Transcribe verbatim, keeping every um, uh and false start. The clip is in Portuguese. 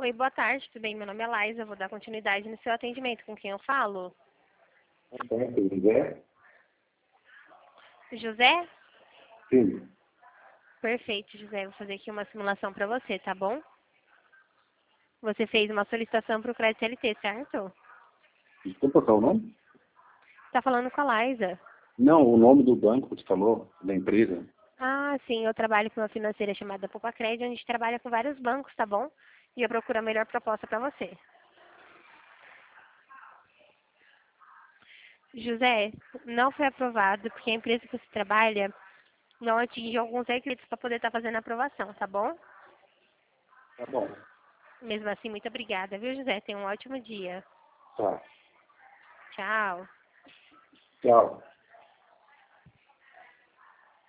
Oi, boa tarde, tudo bem? Meu nome é Laísa, vou dar continuidade no seu atendimento. Com quem eu falo? Então, se quiser, José? sim. Perfeito, José. Vou fazer aqui uma simulação para você, tá bom? Você fez uma solicitação para o crédito L T, certo? Desculpa, qual é o nome? Tá falando com a Laísa. Não, o nome do banco que você falou, da empresa. Ah, sim, eu trabalho com uma financeira chamada Poupa Crédito, a gente trabalha com vários bancos, tá bom? E eu procuro a melhor proposta para você. José, não foi aprovado porque a empresa que você trabalha não atinge alguns requisitos para poder estar fazendo a aprovação, tá bom? Tá bom. Mesmo assim, muito obrigada, viu, José? Tenha um ótimo dia. Tá. Tchau. Tchau.